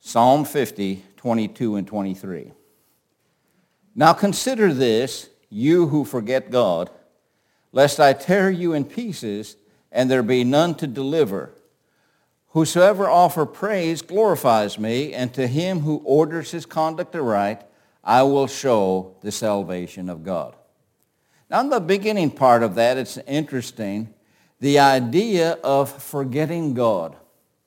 Psalm 50, 22 and 23. Now consider this, you who forget God, lest I tear you in pieces, and there be none to deliver. Whosoever offer praise glorifies me, and to him who orders his conduct aright, I will show the salvation of God. Now in the beginning part of that, it's interesting, the idea of forgetting God.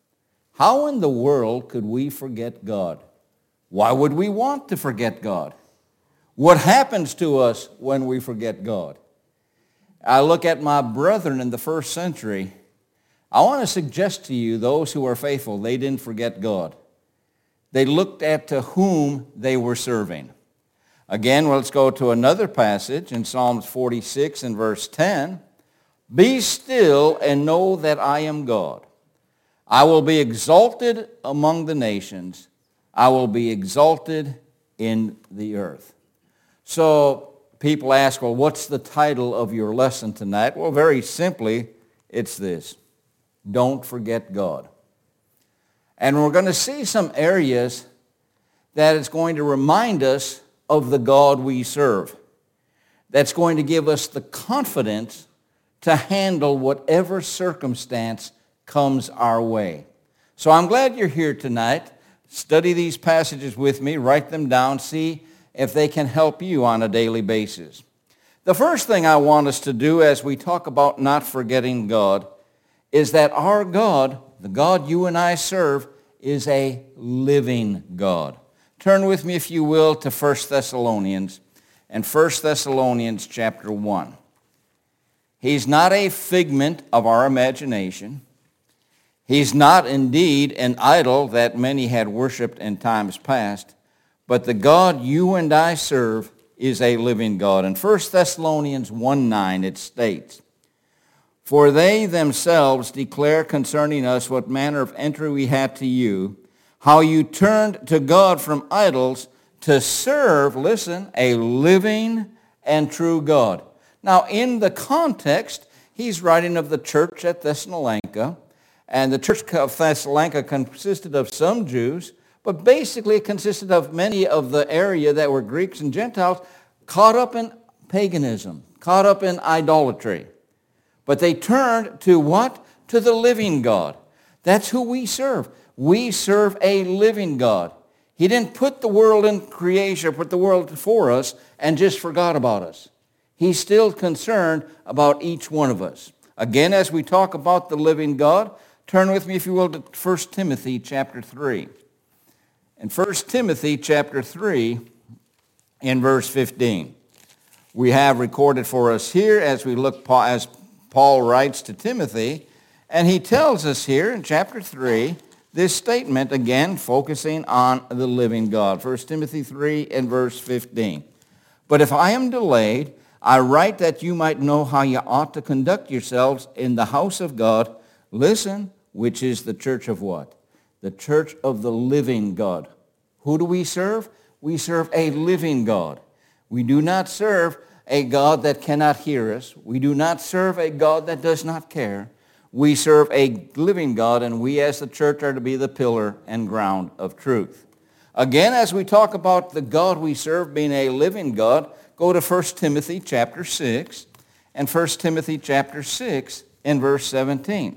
How in the world could we forget God? Why would we want to forget God? What happens to us when we forget God? I look at my brethren in the first century. I want to suggest to you, those who are faithful, they didn't forget God. They looked at to whom they were serving. Again, let's go to another passage in Psalms 46 and verse 10. Be still and know that I am God. I will be exalted among the nations. I will be exalted in the earth. So people ask, well, what's the title of your lesson tonight? Well, very simply, it's this. Don't forget God. And we're going to see some areas that it's going to remind us of the God we serve. That's going to give us the confidence to handle whatever circumstance comes our way. So I'm glad you're here tonight. Study these passages with me, write them down, see if they can help you on a daily basis. The first thing I want us to do as we talk about not forgetting God is that our God, the God you and I serve, is a living God. Turn with me, if you will, to 1 Thessalonians and 1 Thessalonians chapter 1. He's not a figment of our imagination. He's not indeed an idol that many had worshipped in times past, but the God you and I serve is a living God. In 1 Thessalonians 1:9 it states, For they themselves declare concerning us what manner of entry we had to you, how you turned to God from idols to serve, listen, a living and true God. Now in the context, he's writing of the church at Thessalonica, and the church of Thessalonica consisted of some Jews, but basically it consisted of many of the area that were Greeks and Gentiles caught up in paganism, caught up in idolatry. But they turned to what? To the living God. That's who we serve. We serve a living God. He didn't put the world in creation, put the world for us, and just forgot about us. He's still concerned about each one of us. Again, as we talk about the living God, turn with me, if you will, to 1 Timothy chapter 3. In 1 Timothy chapter 3, in verse 15, we have recorded for us here as we look, as Paul writes to Timothy, and he tells us here in chapter 3, this statement, again, focusing on the living God. 1 Timothy 3 and verse 15. But if I am delayed, I write that you might know how you ought to conduct yourselves in the house of God. Listen, which is the church of what? The church of the living God. Who do we serve? We serve a living God. We do not serve a God that cannot hear us. We do not serve a God that does not care. We serve a living God, and we as the church are to be the pillar and ground of truth. Again, as we talk about the God we serve being a living God, go to 1 Timothy chapter 6, and 1 Timothy chapter 6 in verse 17.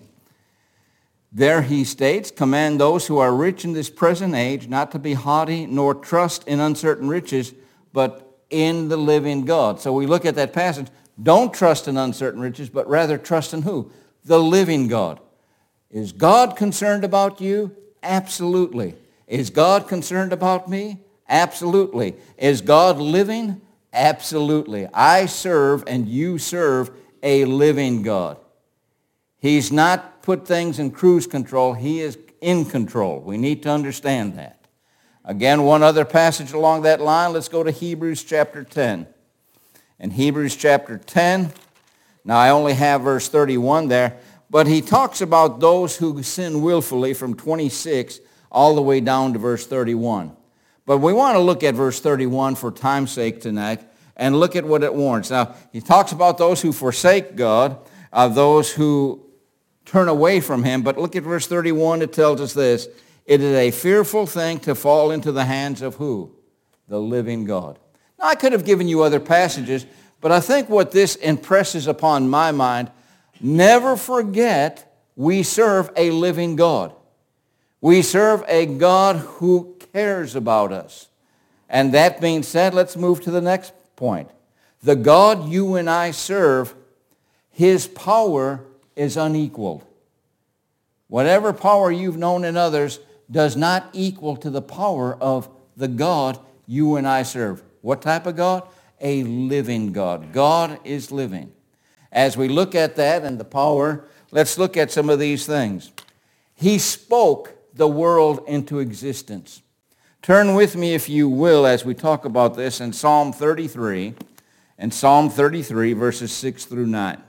There he states, Command those who are rich in this present age not to be haughty, nor trust in uncertain riches, but in the living God. So we look at that passage. Don't trust in uncertain riches, but rather trust in who? The living God. Is God concerned about you? Absolutely. Is God concerned about me? Absolutely. Is God living? Absolutely. I serve and you serve a living God. He's not put things in cruise control. He is in control. We need to understand that. Again, one other passage along that line. Let's go to Hebrews chapter 10. In Hebrews chapter 10, now I only have verse 31 there, but he talks about those who sin willfully from 26 all the way down to verse 31. But we want to look at verse 31 for time's sake tonight and look at what it warrants. Now, he talks about those who forsake God, those who turn away from him, but look at verse 31. It tells us this, It is a fearful thing to fall into the hands of who? The living God. Now, I could have given you other passages, but I think what this impresses upon my mind, never forget we serve a living God. We serve a God who cares about us. And that being said, let's move to the next point. The God you and I serve, his power is unequaled. Whatever power you've known in others does not equal to the power of the God you and I serve. What type of God? A living God. God is living. As we look at that and the power, let's look at some of these things. He spoke the world into existence. Turn with me, if you will, as we talk about this in Psalm 33, verses 6 through 9.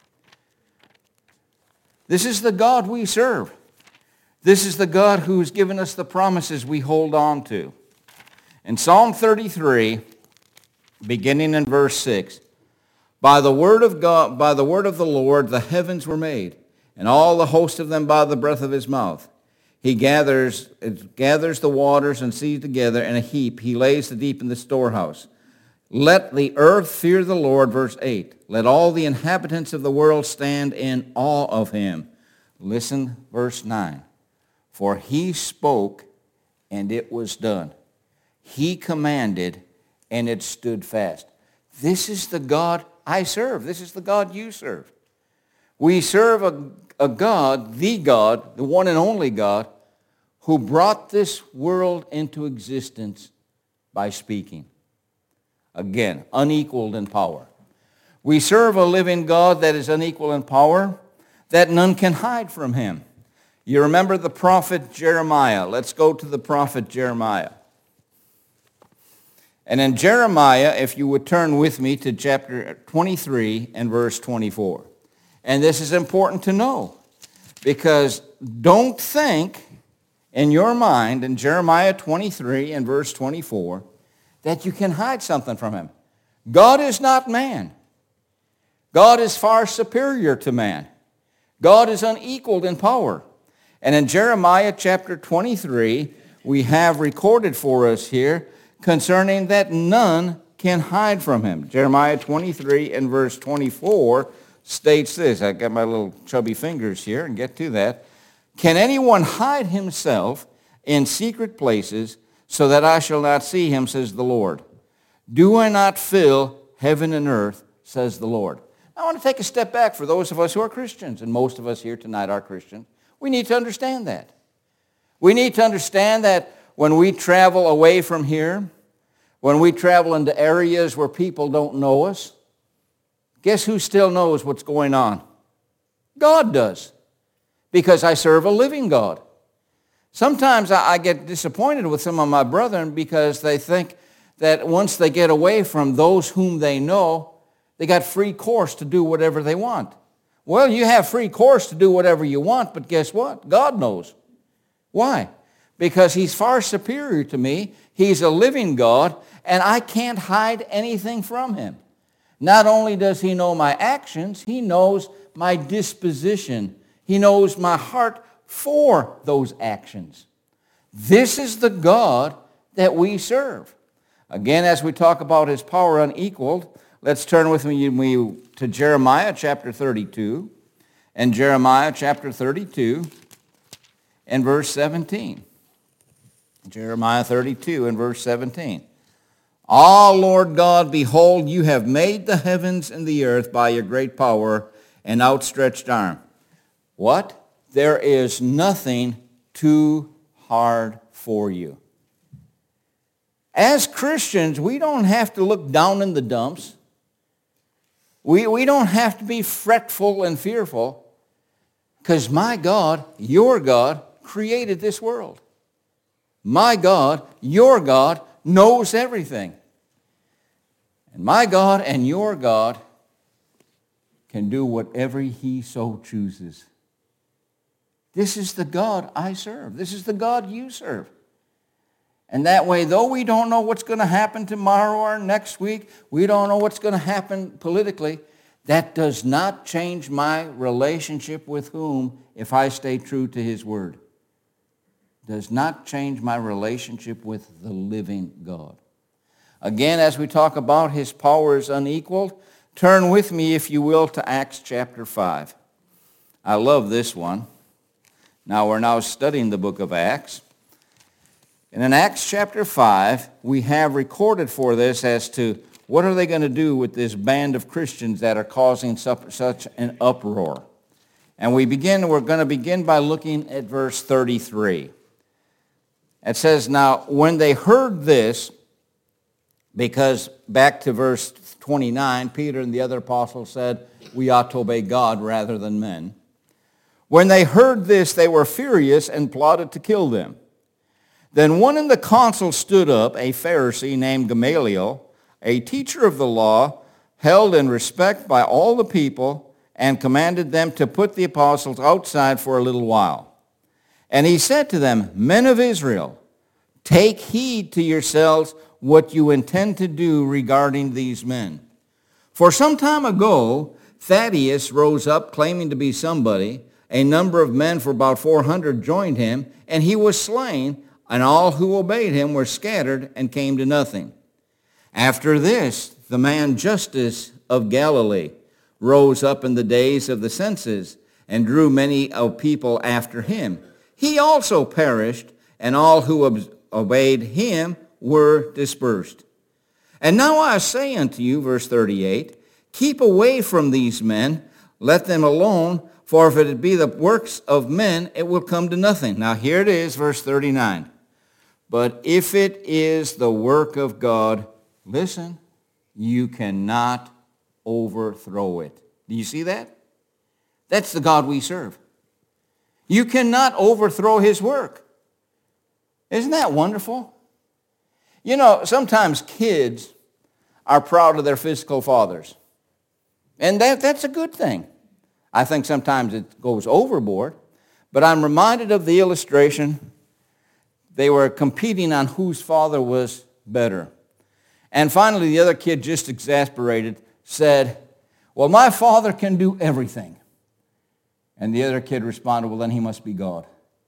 This is the God we serve. This is the God who has given us the promises we hold on to. In Psalm 33, beginning in verse 6, by the word of God, by the word of the Lord, the heavens were made, and all the host of them by the breath of his mouth. He gathers the waters and seas together in a heap. He lays the deep in the storehouse. Let the earth fear the Lord, verse 8. Let all the inhabitants of the world stand in awe of him. Listen, verse 9. For he spoke, and it was done. He commanded, and it stood fast. This is the God I serve. This is the God you serve. We serve a God, the one and only God, who brought this world into existence by speaking. Again, unequaled in power. We serve a living God that is unequal in power, that none can hide from him. You remember the prophet Jeremiah. Let's go to the prophet Jeremiah. And in Jeremiah, if you would turn with me to chapter 23 and verse 24. And this is important to know, because don't think in your mind in Jeremiah 23 and verse 24 that you can hide something from him. God is not man. God is far superior to man. God is unequaled in power. And in Jeremiah chapter 23, we have recorded for us here concerning that none can hide from him. Jeremiah 23 and verse 24 states this. I got my little chubby fingers here and get to that. Can anyone hide himself in secret places so that I shall not see him, says the Lord? Do I not fill heaven and earth, says the Lord? I want to take a step back for those of us who are Christians, and most of us here tonight are Christians. We need to understand that. We need to understand that when we travel away from here, when we travel into areas where people don't know us, guess who still knows what's going on? God does. Because I serve a living God. Sometimes I get disappointed with some of my brethren because they think that once they get away from those whom they know, they got free course to do whatever they want. Well, you have free course to do whatever you want, but guess what? God knows. Why? Because he's far superior to me. He's a living God, and I can't hide anything from him. Not only does he know my actions, he knows my disposition. He knows my heart for those actions. This is the God that we serve. Again, as we talk about his power unequaled, let's turn with me to Jeremiah chapter 32. And Jeremiah chapter 32 and verse 17. Jeremiah 32 and verse 17. Ah, Lord God, behold, you have made the heavens and the earth by your great power and outstretched arm. What? There is nothing too hard for you. As Christians, we don't have to look down in the dumps. We don't have to be fretful and fearful, because my God, your God, created this world. My God, your God, knows everything. And my God and your God can do whatever he so chooses. This is the God I serve. This is the God you serve. And that way, though we don't know what's going to happen tomorrow or next week, we don't know what's going to happen politically, that does not change my relationship with whom if I stay true to his word. does not change my relationship with the living God. Again, as we talk about his power is unequaled, turn with me, if you will, to Acts chapter 5. I love this one. Now, we're now studying the book of Acts. And in Acts chapter 5, we have recorded for this as to what are they going to do with this band of Christians that are causing such an uproar. And we're going to begin by looking at verse 33. It says, now, when they heard this, because back to verse 29, Peter and the other apostles said, we ought to obey God rather than men. When they heard this, they were furious and plotted to kill them. Then one in the council stood up, a Pharisee named Gamaliel, a teacher of the law, held in respect by all the people, and commanded them to put the apostles outside for a little while. And he said to them, men of Israel, take heed to yourselves what you intend to do regarding these men. For some time ago, Thaddeus rose up claiming to be somebody. A number of men, for about 400, joined him, and he was slain, and all who obeyed him were scattered and came to nothing. After this, the man Justus of Galilee rose up in the days of the census and drew many of people after him. He also perished, and all who obeyed him were dispersed. And now I say unto you, verse 38, keep away from these men, let them alone, for if it be the works of men, it will come to nothing. Now here it is, verse 39. But if it is the work of God, listen, you cannot overthrow it. Do you see that? That's the God we serve. You cannot overthrow his work. Isn't that wonderful? You know, sometimes kids are proud of their physical fathers. And that's a good thing. I think sometimes it goes overboard. But I'm reminded of the illustration. They were competing on whose father was better. And finally, the other kid, just exasperated, said, well, my father can do everything. And the other kid responded, well, then he must be God.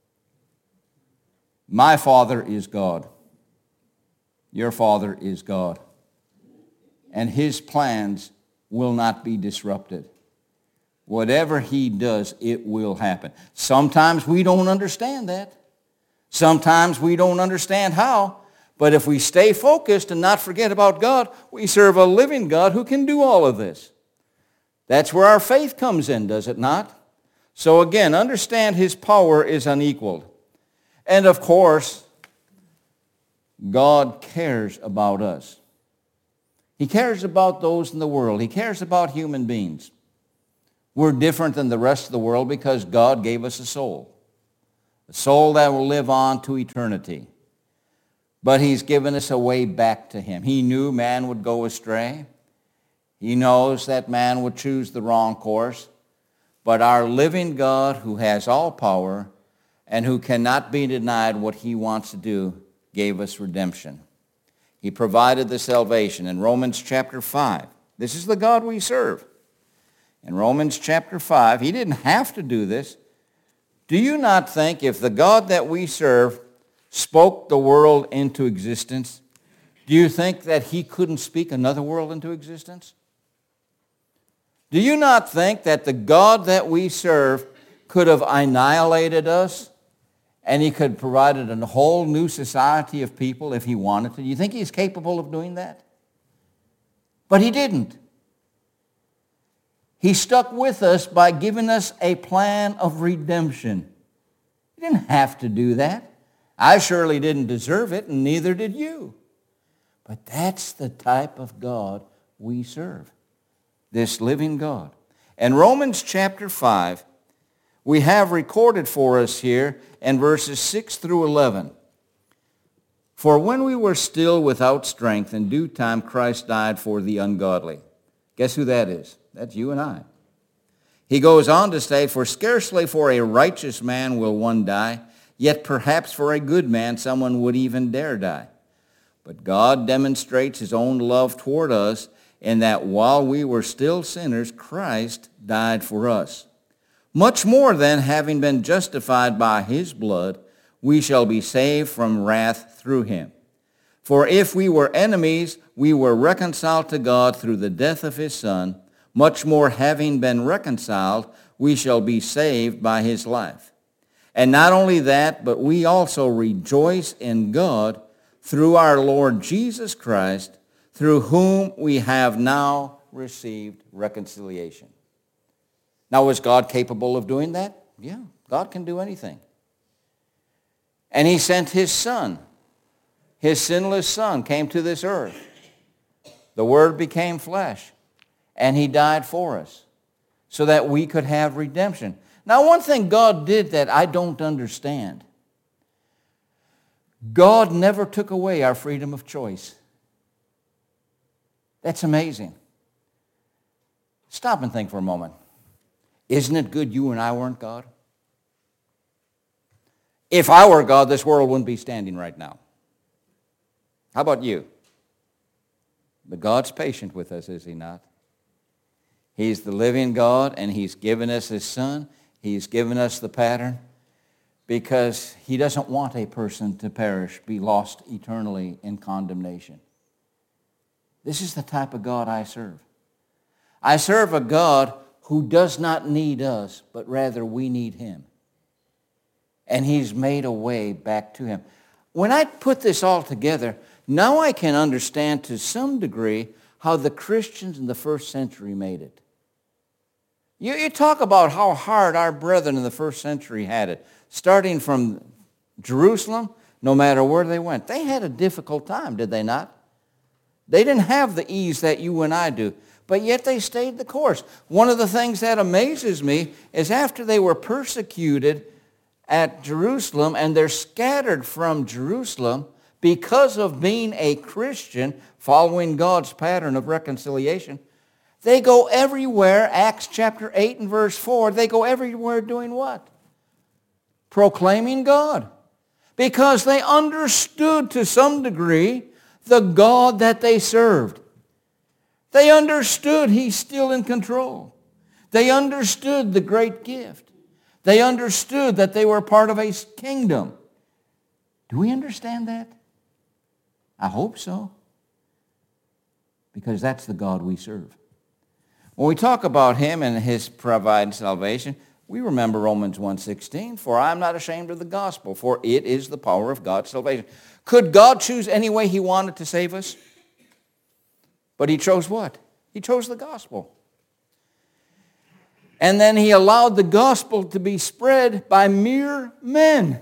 My father is God. Your father is God. And his plans will not be disrupted. Whatever he does, it will happen. Sometimes we don't understand that. Sometimes we don't understand how. But if we stay focused and not forget about God, we serve a living God who can do all of this. That's where our faith comes in, does it not? So again, understand his power is unequaled. And of course, God cares about us. He cares about those in the world. He cares about human beings. We're different than the rest of the world because God gave us a soul that will live on to eternity. But he's given us a way back to him. He knew man would go astray. He knows that man would choose the wrong course. But our living God, who has all power and who cannot be denied what he wants to do, gave us redemption. He provided the salvation. In Romans chapter 5, this is the God we serve. In Romans chapter 5, he didn't have to do this. Do you not think if the God that we serve spoke the world into existence, do you think that he couldn't speak another world into existence? Do you not think that the God that we serve could have annihilated us and he could have provided a whole new society of people if he wanted to? Do you think he's capable of doing that? But he didn't. He stuck with us by giving us a plan of redemption. He didn't have to do that. I surely didn't deserve it, and neither did you. But that's the type of God we serve, this living God. In Romans chapter 5, we have recorded for us here in verses 6 through 11. For when we were still without strength, in due time Christ died for the ungodly. Guess who that is? That's you and I. He goes on to say, for scarcely for a righteous man will one die, yet perhaps for a good man someone would even dare die. But God demonstrates his own love toward us in that while we were still sinners, Christ died for us. Much more then, having been justified by his blood, we shall be saved from wrath through him. For if we were enemies, we were reconciled to God through the death of his Son. Much more, having been reconciled, we shall be saved by his life. And not only that, but we also rejoice in God through our Lord Jesus Christ, through whom we have now received reconciliation. Now, was God capable of doing that? Yeah, God can do anything. And he sent his Son. His sinless Son came to this earth. The Word became flesh, and he died for us so that we could have redemption. Now, one thing God did that I don't understand. God never took away our freedom of choice. That's amazing. Stop and think for a moment. Isn't it good you and I weren't God? If I were God, this world wouldn't be standing right now. How about you? But God's patient with us, is he not? He's the living God, and he's given us his Son. He's given us the pattern because he doesn't want a person to perish, be lost eternally in condemnation. This is the type of God I serve. I serve a God who does not need us, but rather we need him. And he's made a way back to him. When I put this all together, now I can understand to some degree how the Christians in the first century made it. You talk about how hard our brethren in the first century had it. Starting from Jerusalem, no matter where they went. They had a difficult time, did they not? They didn't have the ease that you and I do. But yet they stayed the course. One of the things that amazes me is after they were persecuted at Jerusalem and they're scattered from Jerusalem because of being a Christian, following God's pattern of reconciliation, they go everywhere, Acts chapter 8 and verse 4, they go everywhere doing what? Proclaiming God. Because they understood to some degree the God that they served. They understood he's still in control. They understood the great gift. They understood that they were part of a kingdom. Do we understand that? I hope so. Because that's the God we serve. When we talk about him and his providing salvation, we remember Romans 1:16, for I am not ashamed of the gospel, for it is the power of God's salvation. Could God choose any way he wanted to save us? But he chose what? He chose the gospel. And then he allowed the gospel to be spread by mere men.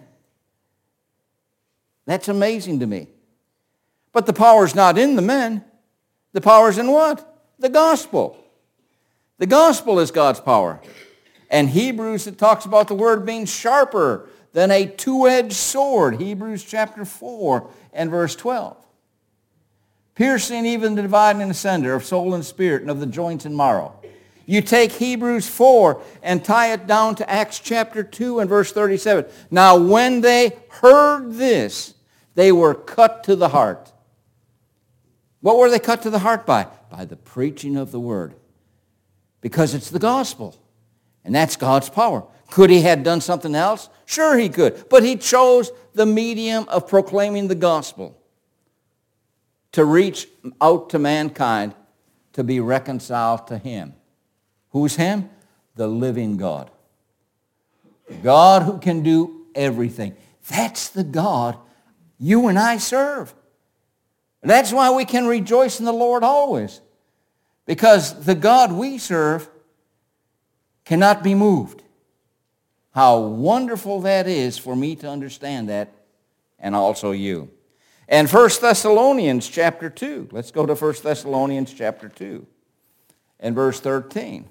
That's amazing to me. But the power's not in the men. The power's in what? The gospel. The gospel is God's power. And Hebrews, it talks about the word being sharper than a two-edged sword. Hebrews chapter 4 and verse 12. Piercing even the dividing and asunder of soul and spirit and of the joints and marrow. You take Hebrews 4 and tie it down to Acts chapter 2 and verse 37. Now when they heard this, they were cut to the heart. What were they cut to the heart by? By the preaching of the word. Because it's the gospel. And that's God's power. Could he have done something else? Sure he could. But he chose the medium of proclaiming the gospel to reach out to mankind to be reconciled to him. Who's him? The living God. God who can do everything. That's the God you and I serve. That's why we can rejoice in the Lord always. Because the God we serve cannot be moved. How wonderful that is for me to understand that, and also you. And 1 Thessalonians chapter 2. Let's go to 1 Thessalonians chapter 2 and verse 13.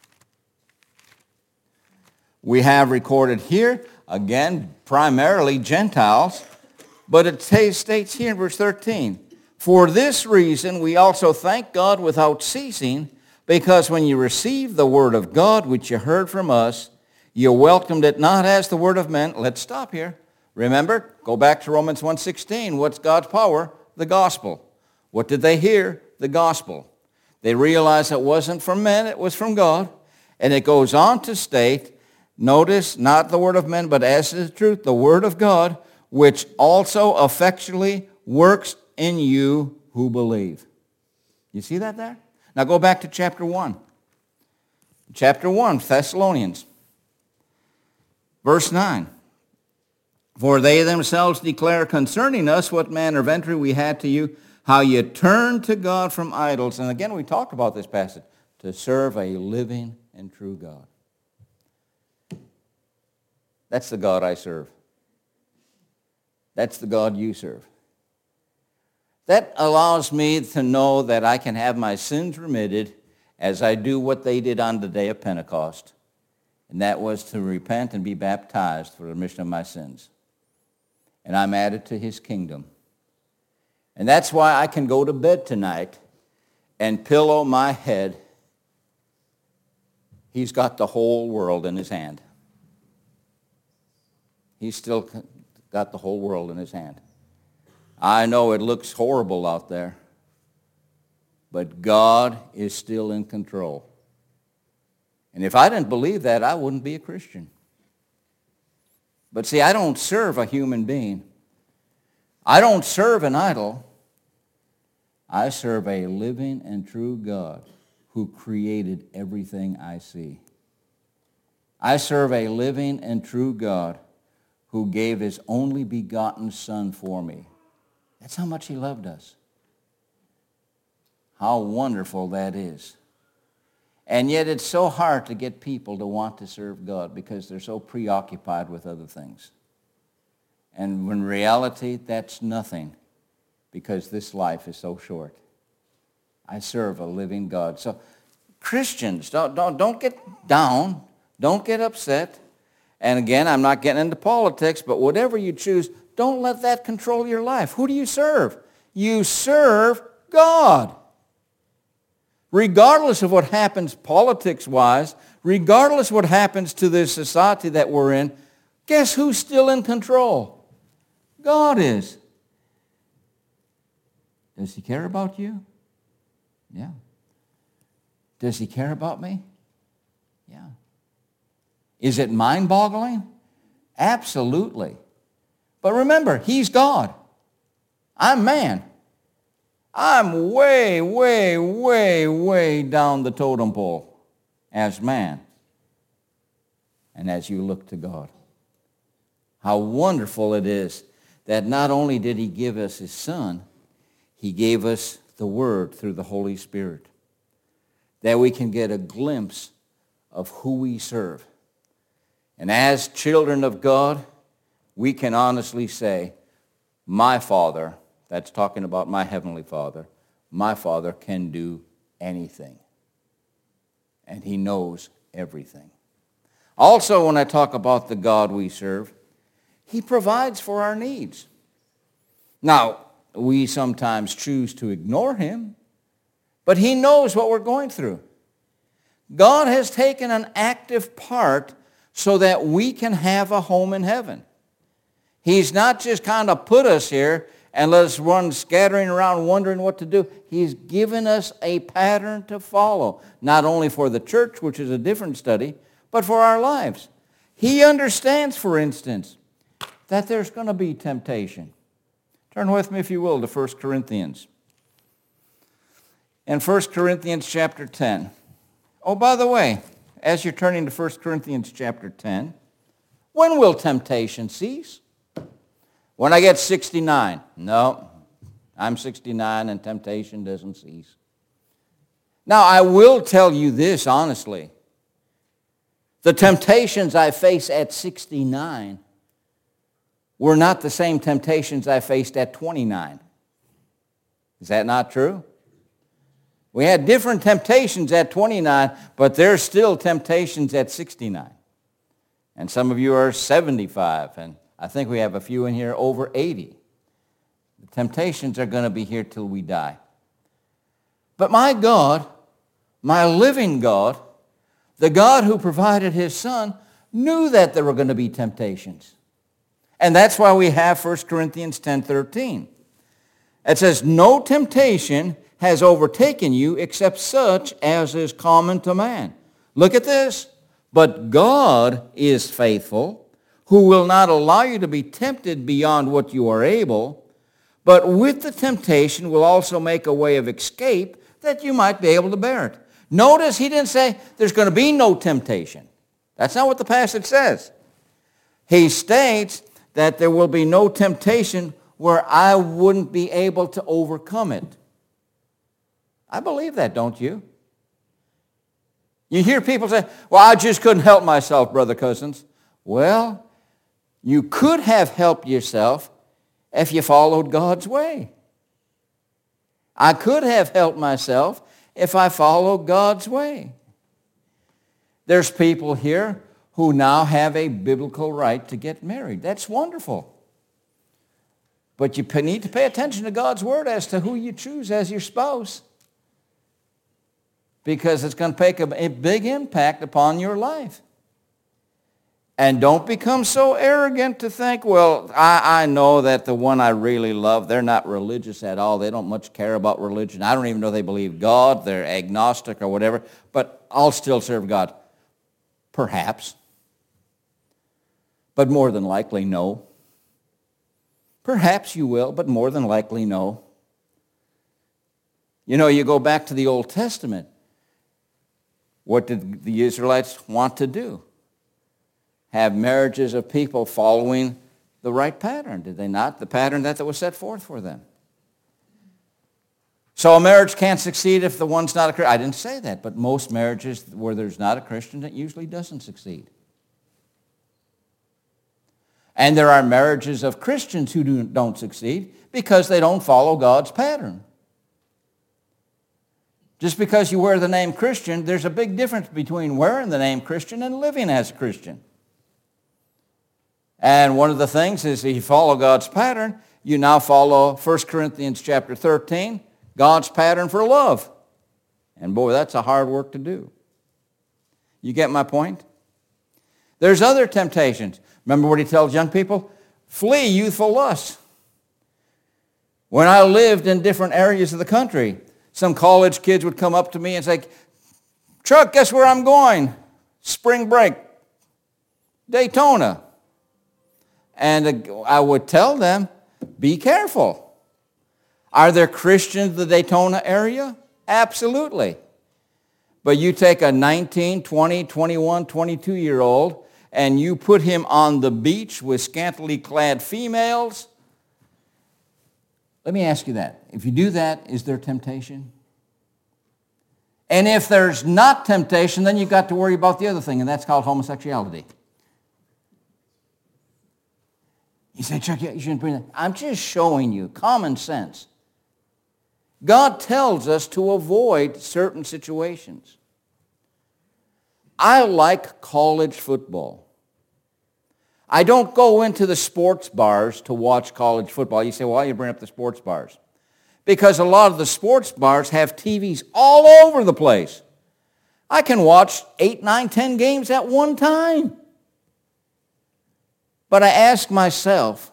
We have recorded here, again, primarily Gentiles, but it states here in verse 13, for this reason we also thank God without ceasing, because when you received the word of God, which you heard from us, you welcomed it not as the word of men. Let's stop here. Remember, go back to Romans 1:16. What's God's power? The gospel. What did they hear? The gospel. They realized it wasn't from men, it was from God. And it goes on to state Notice, not the word of men, but as is the truth, the word of God, which also effectually works in you who believe. You see that there? Now go back to chapter 1. Chapter 1, Thessalonians. Verse 9. For they themselves declare concerning us what manner of entry we had to you, how you turned to God from idols. And again, we talked about this passage. To serve a living and true God. That's the God I serve. That's the God you serve. That allows me to know that I can have my sins remitted as I do what they did on the day of Pentecost. And that was to repent and be baptized for the remission of my sins. And I'm added to his kingdom. And that's why I can go to bed tonight and pillow my head. He's got the whole world in his hand. He's still got the whole world in his hand. I know it looks horrible out there, but God is still in control. And if I didn't believe that, I wouldn't be a Christian. But see, I don't serve a human being. I don't serve an idol. I serve a living and true God who created everything I see. I serve a living and true God who gave his only begotten Son for me. That's how much he loved us. How wonderful that is. And yet it's so hard to get people to want to serve God because they're so preoccupied with other things. And in reality, that's nothing because this life is so short. I serve a living God. So Christians, don't get down. Don't get upset. And again, I'm not getting into politics, but whatever you choose, don't let that control your life. Who do you serve? You serve God. Regardless of what happens politics-wise, regardless of what happens to this society that we're in, guess who's still in control? God is. Does he care about you? Yeah. Does he care about me? Yeah. Is it mind-boggling? Absolutely. But remember, he's God. I'm man. I'm way, way, way, way down the totem pole as man. And as you look to God, how wonderful it is that not only did he give us his Son, he gave us the Word through the Holy Spirit, that we can get a glimpse of who we serve. And as children of God, we can honestly say, my Father, that's talking about my Heavenly Father, my Father can do anything. And he knows everything. Also, when I talk about the God we serve, he provides for our needs. Now, we sometimes choose to ignore him, but he knows what we're going through. God has taken an active part so that we can have a home in heaven. He's not just kind of put us here and let us run scattering around wondering what to do. He's given us a pattern to follow, not only for the church, which is a different study, but for our lives. He understands, for instance, that there's going to be temptation. Turn with me, if you will, to 1 Corinthians. In 1 Corinthians chapter 10. Oh, by the way, as you're turning to 1 Corinthians chapter 10, when will temptation cease? When I get 69. No, I'm 69 and temptation doesn't cease. Now, I will tell you this honestly. The temptations I face at 69 were not the same temptations I faced at 29. Is that not true? We had different temptations at 29, but there's still temptations at 69. And some of you are 75, and I think we have a few in here over 80. The temptations are going to be here till we die. But my God, my living God, the God who provided his Son, knew that there were going to be temptations. And that's why we have 1 Corinthians 10:13. It says, no temptation has overtaken you except such as is common to man. Look at this. But God is faithful, who will not allow you to be tempted beyond what you are able, but with the temptation will also make a way of escape that you might be able to bear it. Notice he didn't say there's going to be no temptation. That's not what the passage says. He states that there will be no temptation where I wouldn't be able to overcome it. I believe that, don't you? You hear people say, well, I just couldn't help myself, Brother Cousins. Well, you could have helped yourself if you followed God's way. I could have helped myself if I followed God's way. There's people here who now have a biblical right to get married. That's wonderful. But you need to pay attention to God's word as to who you choose as your spouse, because it's going to make a big impact upon your life. And don't become so arrogant to think, well, I know that the one I really love, they're not religious at all. They don't much care about religion. I don't even know they believe God. They're agnostic or whatever. But I'll still serve God. Perhaps. But more than likely, no. Perhaps you will, but more than likely, no. You know, you go back to the Old Testament. What did the Israelites want to do? Have marriages of people following the right pattern, did they not? The pattern that was set forth for them. So a marriage can't succeed if the one's not a Christian. I didn't say that, but most marriages where there's not a Christian, it usually doesn't succeed. And there are marriages of Christians who don't succeed because they don't follow God's pattern. Just because you wear the name Christian, there's a big difference between wearing the name Christian and living as a Christian. And one of the things is if you follow God's pattern, you now follow 1 Corinthians chapter 13, God's pattern for love. And boy, that's a hard work to do. You get my point? There's other temptations. Remember what he tells young people? Flee youthful lusts. When I lived in different areas of the country, some college kids would come up to me and say, Chuck, guess where I'm going? Spring break. Daytona. And I would tell them, be careful. Are there Christians in the Daytona area? Absolutely. But you take a 19, 20, 21, 22-year-old and you put him on the beach with scantily clad females. Let me ask you that. If you do that, is there temptation? And if there's not temptation, then you've got to worry about the other thing, and that's called homosexuality. You say, Chuck, you shouldn't bring that. I'm just showing you common sense. God tells us to avoid certain situations. I like college football. I don't go into the sports bars to watch college football. You say, well, why do you bring up the sports bars? Because a lot of the sports bars have TVs all over the place. I can watch 8, 9, 10 games at one time. But I ask myself,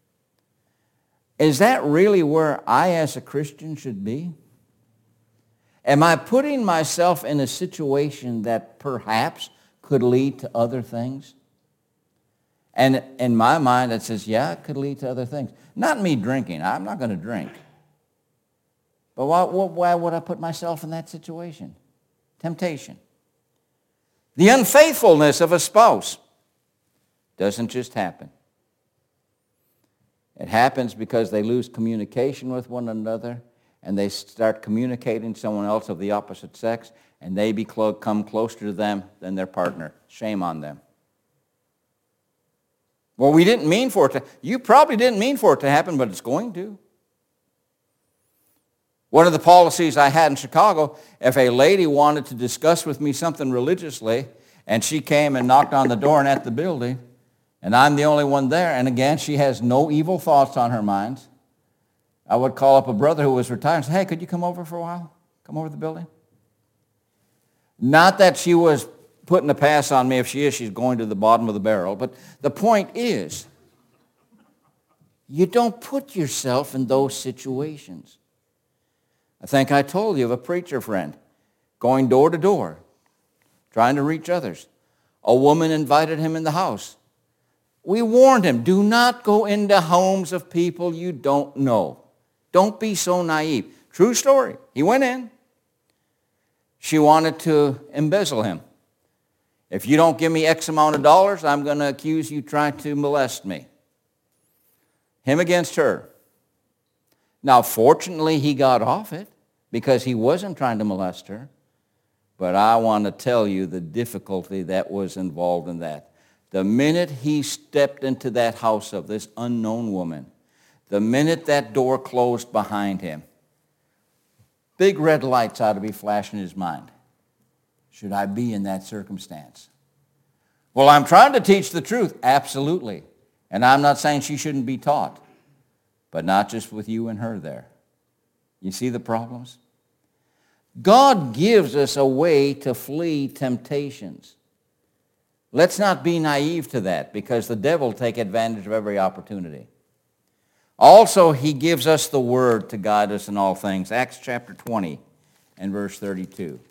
is that really where I as a Christian should be? Am I putting myself in a situation that perhaps could lead to other things? And in my mind, it says, yeah, it could lead to other things. Not me drinking. I'm not going to drink. But why would I put myself in that situation? Temptation. The unfaithfulness of a spouse doesn't just happen. It happens because they lose communication with one another and they start communicating to someone else of the opposite sex and they become closer to them than their partner. Shame on them. Well, we didn't mean for it to. You probably didn't mean for it to happen, but it's going to. One of the policies I had in Chicago, if a lady wanted to discuss with me something religiously, and she came and knocked on the door and at the building, and I'm the only one there, and again, she has no evil thoughts on her mind, I would call up a brother who was retired and say, hey, could you come over for a while? Come over to the building? Not that she was putting a pass on me. If she is, she's going to the bottom of the barrel. But the point is, you don't put yourself in those situations. I think I told you of a preacher friend going door to door, trying to reach others. A woman invited him in the house. We warned him, do not go into homes of people you don't know. Don't be so naive. True story. He went in. She wanted to embezzle him. If you don't give me X amount of dollars, I'm going to accuse you trying to molest me. Him against her. Now, fortunately, he got off it because he wasn't trying to molest her. But I want to tell you the difficulty that was involved in that. The minute he stepped into that house of this unknown woman, the minute that door closed behind him, big red lights ought to be flashing in his mind. Should I be in that circumstance? Well, I'm trying to teach the truth. Absolutely. And I'm not saying she shouldn't be taught. But not just with you and her there. You see the problems? God gives us a way to flee temptations. Let's not be naive to that because the devil will take advantage of every opportunity. Also, he gives us the word to guide us in all things. Acts chapter 20 and verse 32.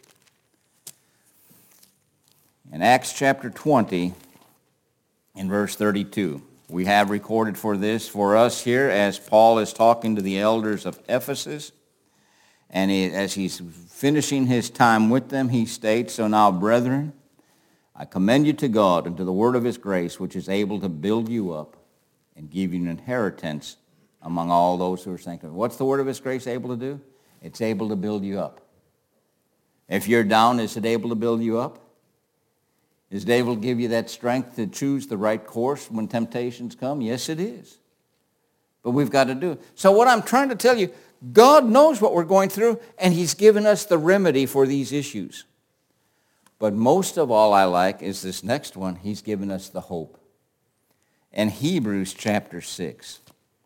In Acts chapter 20 and verse 32, we have recorded for this for us here as Paul is talking to the elders of Ephesus. And as he's finishing his time with them, he states, so now, brethren, I commend you to God and to the word of his grace, which is able to build you up and give you an inheritance among all those who are sanctified. What's the word of his grace able to do? It's able to build you up. If you're down, is it able to build you up? Is it able to give you that strength to choose the right course when temptations come? Yes, it is. But we've got to do it. So what I'm trying to tell you, God knows what we're going through, and he's given us the remedy for these issues. But most of all I like is this next one. He's given us the hope. In Hebrews chapter 6.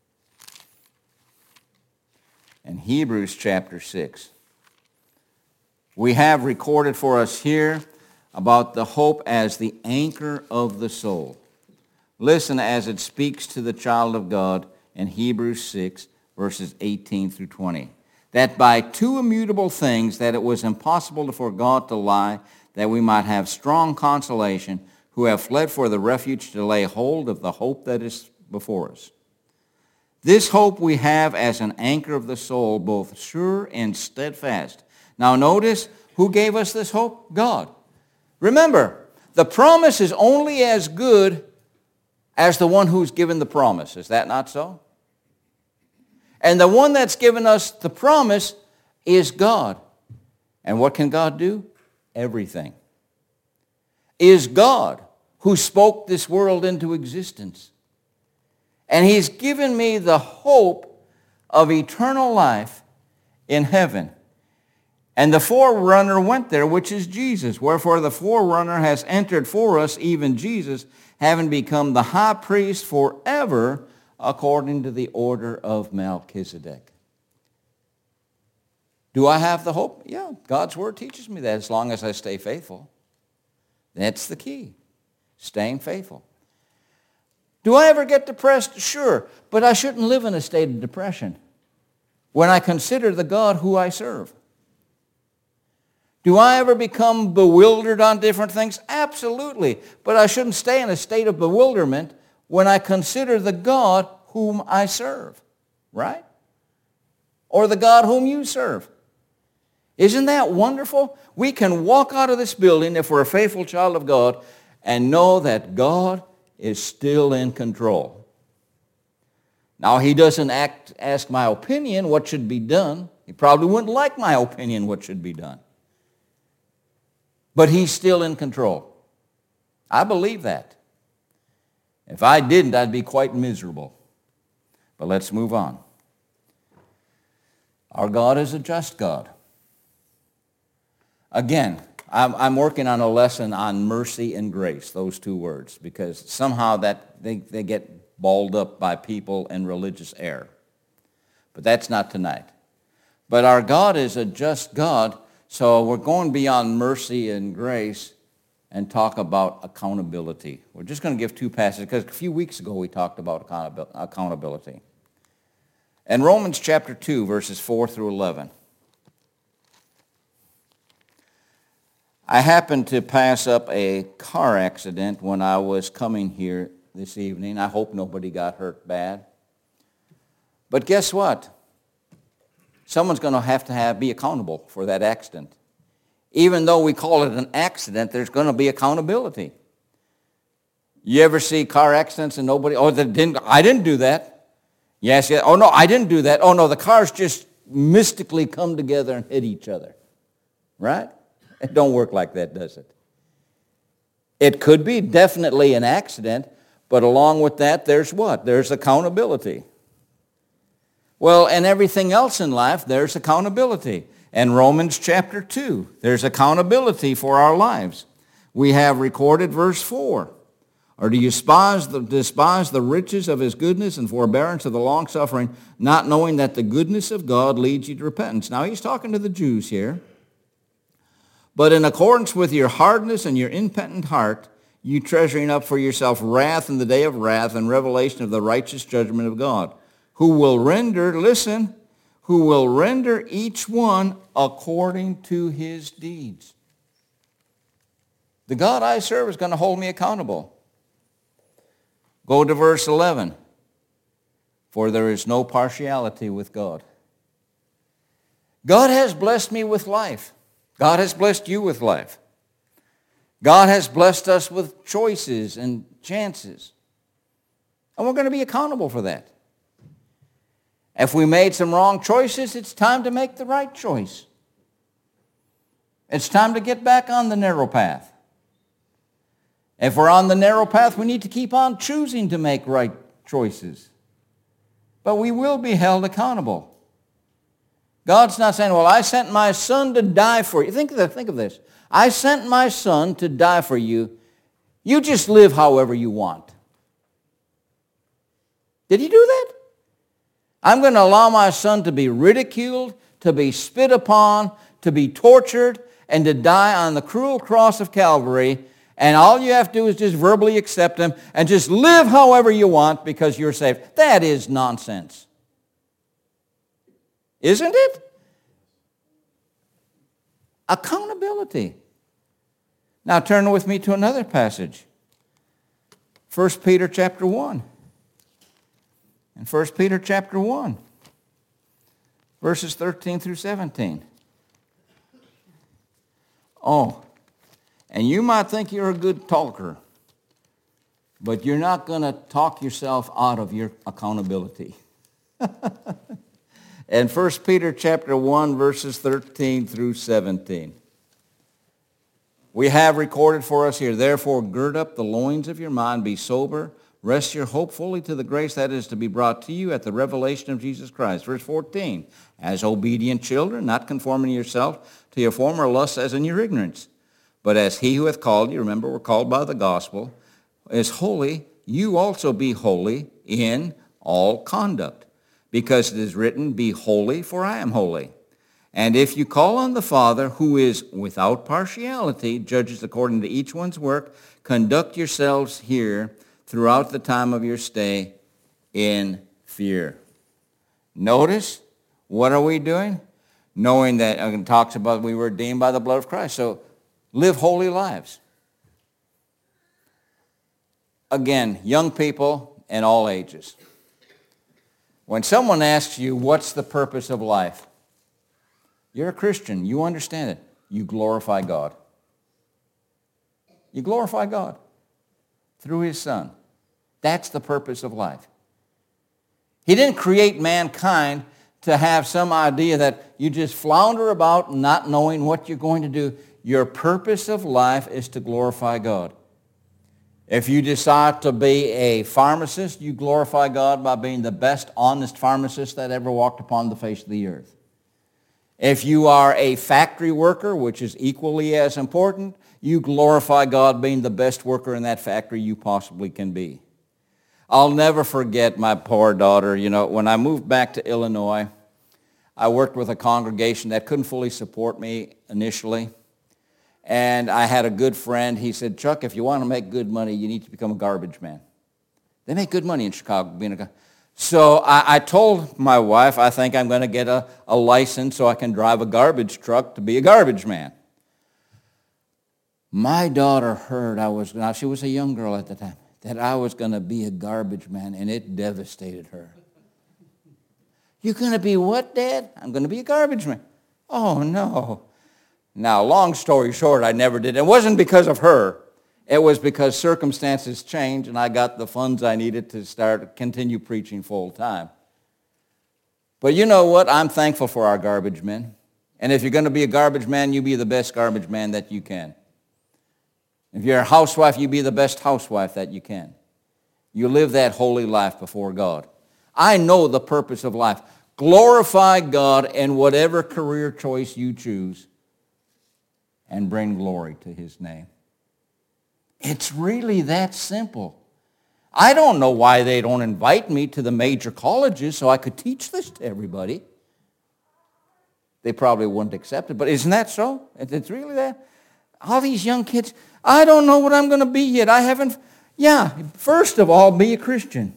In Hebrews chapter 6. We have recorded for us here about the hope as the anchor of the soul. Listen as it speaks to the child of God in Hebrews 6, verses 18 through 20. That by two immutable things that it was impossible for God to lie, that we might have strong consolation, who have fled for the refuge to lay hold of the hope that is before us. This hope we have as an anchor of the soul, both sure and steadfast. Now notice, who gave us this hope? God. Remember, the promise is only as good as the one who's given the promise. Is that not so? And the one that's given us the promise is God. And what can God do? Everything. Is God who spoke this world into existence. And he's given me the hope of eternal life in heaven. And the forerunner went there, which is Jesus. Wherefore the forerunner has entered for us, even Jesus, having become the high priest forever, according to the order of Melchizedek. Do I have the hope? Yeah, God's word teaches me that as long as I stay faithful. That's the key, staying faithful. Do I ever get depressed? Sure, but I shouldn't live in a state of depression when I consider the God who I serve. Do I ever become bewildered on different things? Absolutely, but I shouldn't stay in a state of bewilderment when I consider the God whom I serve, right? Or the God whom you serve. Isn't that wonderful? We can walk out of this building if we're a faithful child of God and know that God is still in control. Now, he doesn't ask my opinion what should be done. He probably wouldn't like my opinion what should be done. But he's still in control. I believe that. If I didn't, I'd be quite miserable. But let's move on. Our God is a just God. Again, I'm working on a lesson on mercy and grace, those two words, because somehow that they get balled up by people in religious error. But that's not tonight. But our God is a just God, so we're going beyond mercy and grace and talk about accountability. We're just going to give two passages, because a few weeks ago we talked about accountability. In Romans chapter 2, verses 4 through 11, I happened to pass up a car accident when I was coming here this evening. I hope nobody got hurt bad. But guess what? Someone's going to have be accountable for that accident. Even though we call it an accident, there's going to be accountability. You ever see car accidents and nobody, I didn't do that. Yes, yeah, oh no, I didn't do that. Oh no, the cars just mystically come together and hit each other. Right? It don't work like that, does it? It could be definitely an accident, but along with that, there's what? There's accountability. Well, and everything else in life, there's accountability. And Romans chapter 2, there's accountability for our lives. We have recorded verse 4. Or do you despise the riches of his goodness and forbearance of the longsuffering, not knowing that the goodness of God leads you to repentance? Now he's talking to the Jews here. But in accordance with your hardness and your impenitent heart, you treasuring up for yourself wrath in the day of wrath and revelation of the righteous judgment of God, who will render, listen, who will render each one according to his deeds. The God I serve is going to hold me accountable. Go to verse 11. For there is no partiality with God. God has blessed me with life. God has blessed you with life. God has blessed us with choices and chances. And we're going to be accountable for that. If we made some wrong choices, it's time to make the right choice. It's time to get back on the narrow path. If we're on the narrow path, we need to keep on choosing to make right choices. But we will be held accountable. God's not saying, well, I sent my son to die for you. Think of this. I sent my son to die for you. You just live however you want. Did he do that? I'm going to allow my son to be ridiculed, to be spit upon, to be tortured, and to die on the cruel cross of Calvary. And all you have to do is just verbally accept him and just live however you want because you're saved. That is nonsense. Isn't it? Accountability. Now turn with me to another passage. 1 Peter chapter 1. In 1 Peter chapter 1, verses 13 through 17. Oh, and you might think you're a good talker, but you're not going to talk yourself out of your accountability. And 1 Peter chapter 1, verses 13 through 17. We have recorded for us here, therefore gird up the loins of your mind, be sober, rest your hope fully to the grace that is to be brought to you at the revelation of Jesus Christ. Verse 14, as obedient children, not conforming yourself to your former lusts as in your ignorance, but as he who hath called you, remember we're called by the gospel, is holy, you also be holy in all conduct. Because it is written, be holy, for I am holy. And if you call on the Father, who is without partiality, judges according to each one's work, conduct yourselves here throughout the time of your stay in fear. Notice, what are we doing? Knowing that it talks about we were redeemed by the blood of Christ. So live holy lives. Again, young people and all ages. When someone asks you, what's the purpose of life? You're a Christian. You understand it. You glorify God. You glorify God through his Son. That's the purpose of life. He didn't create mankind to have some idea that you just flounder about not knowing what you're going to do. Your purpose of life is to glorify God. If you decide to be a pharmacist, you glorify God by being the best honest pharmacist that ever walked upon the face of the earth. If you are a factory worker, which is equally as important, you glorify God being the best worker in that factory you possibly can be. I'll never forget my poor daughter. You know, when I moved back to Illinois, I worked with a congregation that couldn't fully support me initially. And I had a good friend. He said, Chuck, if you want to make good money, you need to become a garbage man. They make good money in Chicago being a So I told my wife, I think I'm going to get a license so I can drive a garbage truck to be a garbage man. My daughter heard now she was a young girl at the time, that I was going to be a garbage man, and it devastated her. You're going to be what, Dad? I'm going to be a garbage man. Oh, no. Now, long story short, I never did. It wasn't because of her. It was because circumstances changed, and I got the funds I needed to continue preaching full time. But you know what? I'm thankful for our garbage men. And if you're going to be a garbage man, you be the best garbage man that you can. If you're a housewife, you be the best housewife that you can. You live that holy life before God. I know the purpose of life. Glorify God in whatever career choice you choose and bring glory to his name. It's really that simple. I don't know why they don't invite me to the major colleges so I could teach this to everybody. They probably wouldn't accept it, but isn't that so? It's really that. All these young kids, I don't know what I'm going to be yet. First of all, be a Christian.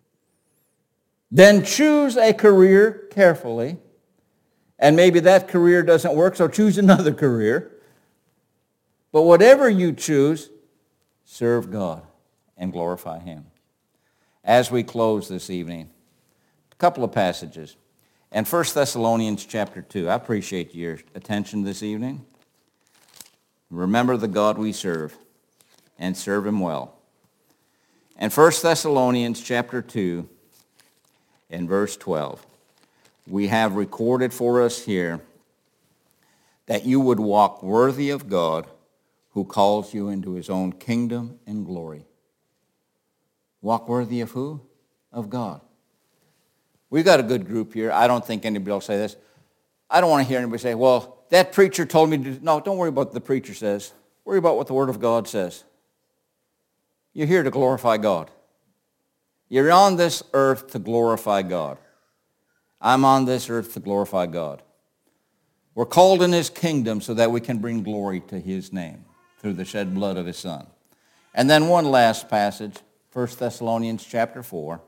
Then choose a career carefully, and maybe that career doesn't work, so choose another career. But whatever you choose, serve God and glorify him. As we close this evening, a couple of passages. In 1 Thessalonians chapter 2, I appreciate your attention this evening. Remember the God we serve and serve him well. In 1 Thessalonians chapter 2, in verse 12, we have recorded for us here that you would walk worthy of God who calls you into his own kingdom and glory. Walk worthy of who? Of God. We've got a good group here. I don't think anybody will say this. I don't want to hear anybody say, well, that preacher told me to... No, don't worry about what the preacher says. Worry about what the Word of God says. You're here to glorify God. You're on this earth to glorify God. I'm on this earth to glorify God. We're called in his kingdom so that we can bring glory to his name through the shed blood of his Son. And then one last passage, 1 Thessalonians chapter 4.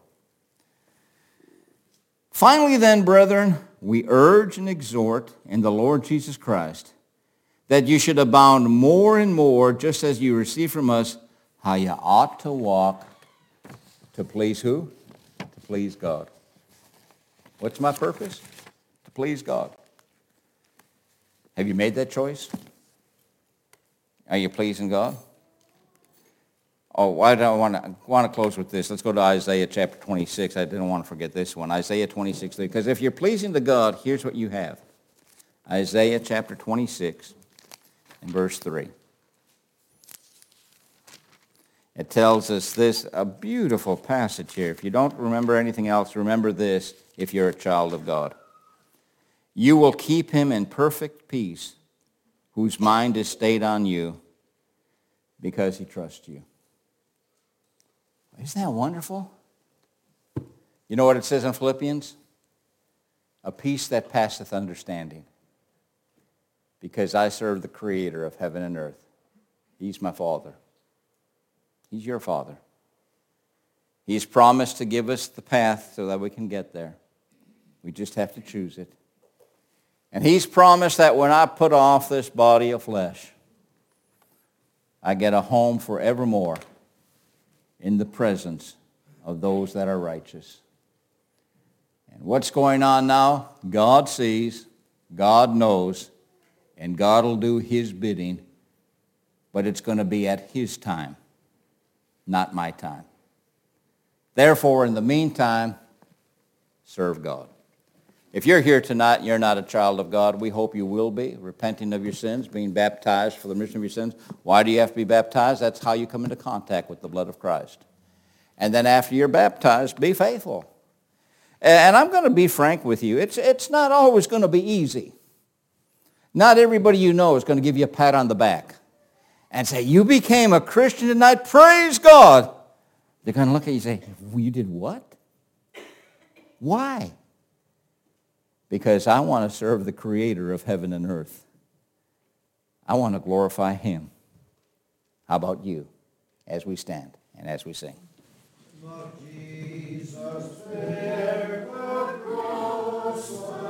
Finally then, brethren, we urge and exhort in the Lord Jesus Christ that you should abound more and more, just as you receive from us how you ought to walk to please who? To please God. What's my purpose? To please God. Have you made that choice? Are you pleasing God? Oh, why do I want to close with this? Let's go to Isaiah chapter 26. I didn't want to forget this one. Isaiah 26, because if you're pleasing to God, here's what you have. Isaiah chapter 26 and verse 3. It tells us this, a beautiful passage here. If you don't remember anything else, remember this if you're a child of God. You will keep him in perfect peace, whose mind is stayed on you, because he trusts you. Isn't that wonderful? You know what it says in Philippians? A peace that passeth understanding. Because I serve the Creator of heaven and earth. He's my Father. He's your Father. He's promised to give us the path so that we can get there. We just have to choose it. And he's promised that when I put off this body of flesh, I get a home forevermore in the presence of those that are righteous. And what's going on now? God sees, God knows, and God will do his bidding, but it's going to be at his time, not my time. Therefore, in the meantime, serve God. If you're here tonight and you're not a child of God, we hope you will be, repenting of your sins, being baptized for the remission of your sins. Why do you have to be baptized? That's how you come into contact with the blood of Christ. And then after you're baptized, be faithful. And I'm going to be frank with you. It's not always going to be easy. Not everybody you know is going to give you a pat on the back and say, you became a Christian tonight, praise God. They're going to look at you and say, you did what? Why? Because I want to serve the Creator of heaven and earth. I want to glorify him. How about you as we stand and as we sing? Lord Jesus, bear the cross.